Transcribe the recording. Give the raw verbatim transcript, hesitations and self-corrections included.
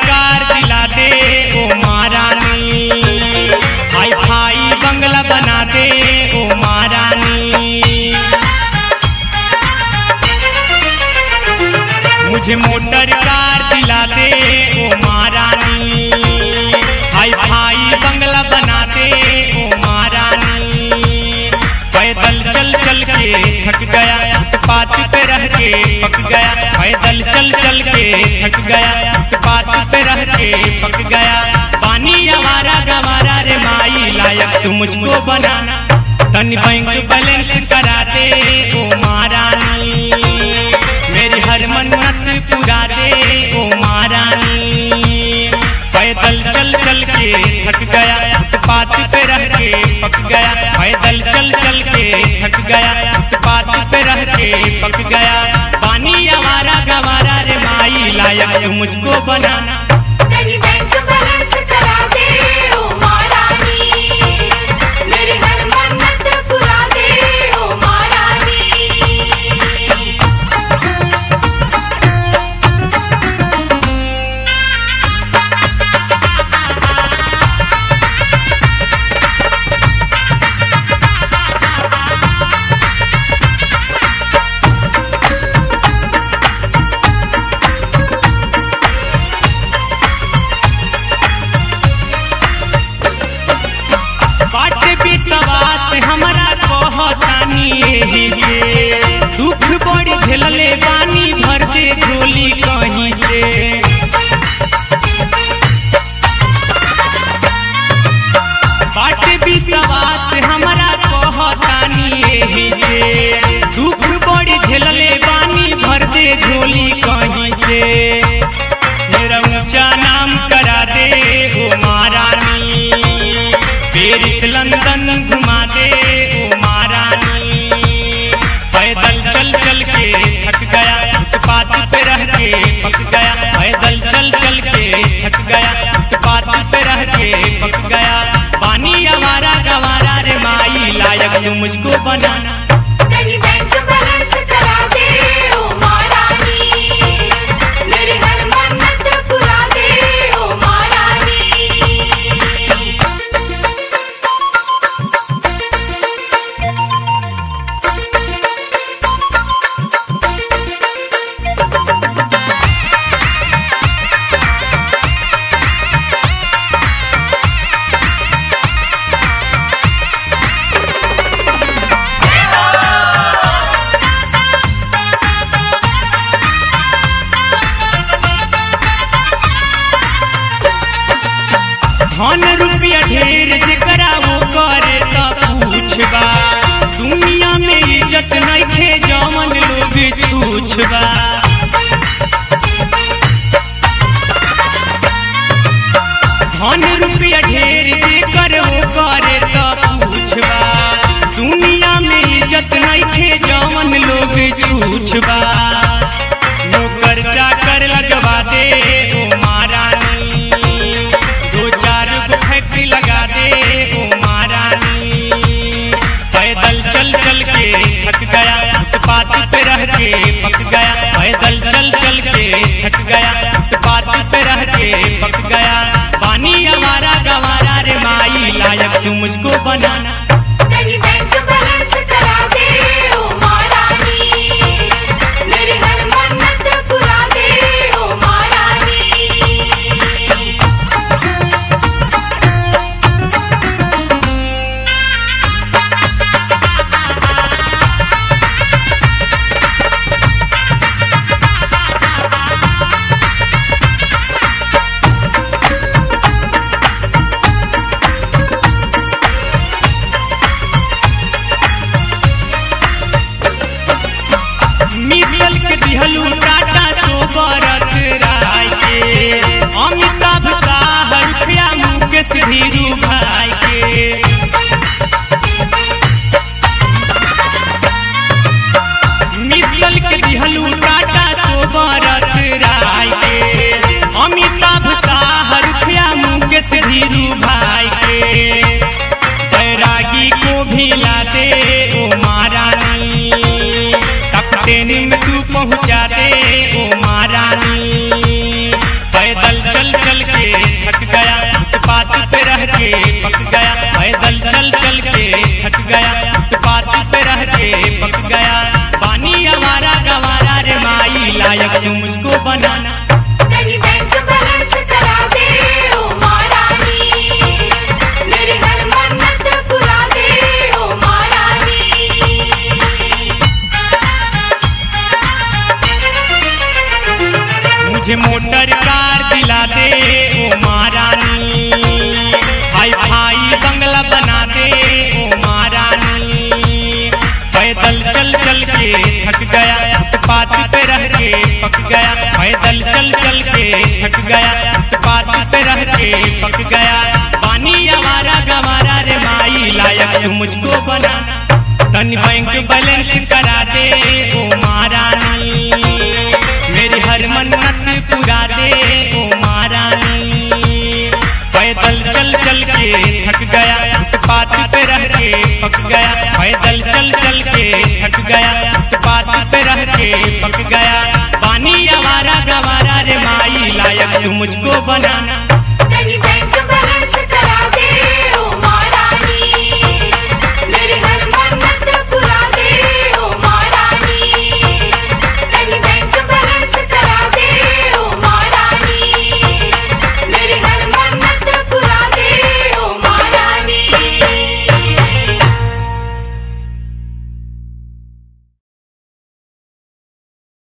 कार दिला दे ओ महारानी, hi fi बंगला बना दे ओ महारानी। मुझे मोटर कार दिला दे ओ महारानी, हाई फाई बंगला बना दे ओ महारानी। पैदल चल चल के थक गया, फुटपाथ पे रह के पक गया। पैदल चल चल के थक गया, फुटपाथ पे रह के पक गया। पानी हमारा गवारा रे माई, लायक तू मुझको बनाना, तनी बैंक बैलेंस करा दे ओ महारानी। मेरी हर मन्नत पूरा दे ओ महारानी। पैदल चल चल के थक गया, फुटपाथ पे रह के पक गया। पैदल चल चल के थक गया, फुटपाथ पे रह के पक गया। पानी हमारा गवारा रे माई, लायक तू मुझको बनाना, तनी बैंक बैलेंस करा दे ओ महारानी। मेरी हर मन्नत पूरा दे ओ महारानी। हमारा कहतानी एही से, दुख बड़ी झेलले बानी, भर दे झोली कहीं से। बाट विश्वास हमारा कहतानी एही से, दुख बड़ी झेलले बानी, भर दे झोली कहीं से। मेरा ऊंचा नाम करा दे ओ महारानी, पेरिस लंदन घुमा दे ओ महारानी। पैदल चल चल के थक गया, फुटपाथ पे रह के पक गया। पैदल चल चल के थक गया, फुटपाथ पे रह के पक गया। पानी हमारा गवारा रे माई, लायक तू मुझको बनाना, तनी बैंक बैलेंस करा दे ओ महारानी। मेरी हर मन्नत पूरा दे ओ महारानी। धन रुपया ढेर जेकरा वो करे त पूछबा, दुनिया में इज्जत नइखे जमन लोग छूछबा। धन रुपया ढेर जेकर वो करे त पूछबा, दुनिया में इज्जत नइखे जमन लोग छूछबा। नौकर चाकर लगवा दे ओ महारानी, दो चार फैक्ट्री लगा दे ओ महारानी। पैदल चल चल के थक गया, फुटपाथ पे रह के पक गया। पैदल चल चल के थक गया, फुटपाथ पे रह के पक गया। पानी हमारा गवारा रे माई, लायक तू मुझको बनाना, तनी बैंक बैलेंस करा दे ओ महारानी। मेरी हर मन्नत पूरा दे ओ महारानी। गया, पैदल चल चल के थक गया, फुटपाथ पे रह के पक गया, पानी आवारा गवारा रे माई लायक तू मुझको बनाना, तन बैंक बैलेंस करा दे ओ महारानी, मेरी हर मन्नत पूरा दे ओ महारानी। पैदल चल चल के थक गया, फुटपाथ पे रह के पक गया, पैदल चल चल के थक गया, फुटपाथ पे रह के पक गया, पानी आवारा गवारा रे माई लायक तू मुझको बनाना,